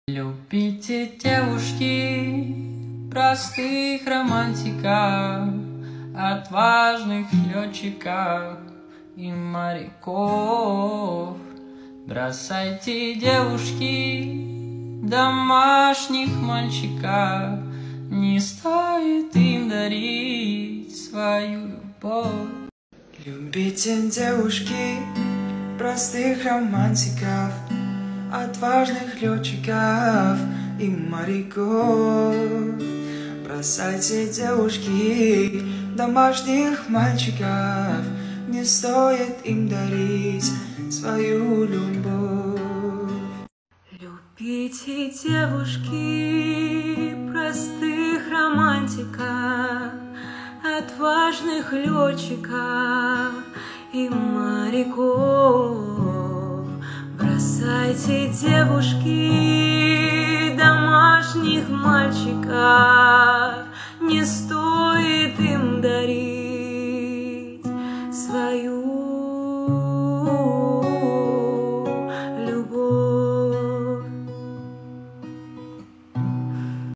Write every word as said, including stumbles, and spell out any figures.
Любите, девушки, простых романтиков, отважных летчиков и моряков. Бросайте, девушки, домашних мальчиков, не стоит им дарить свою любовь. Любите, девушки, простых романтиков, отважных летчиков и моряков. Бросайте, девушки, домашних мальчиков, не стоит им дарить свою любовь. Любите, девушки, простых романтиков, отважных летчиков и моряков. Бросайте, девушки, домашних мальчиков,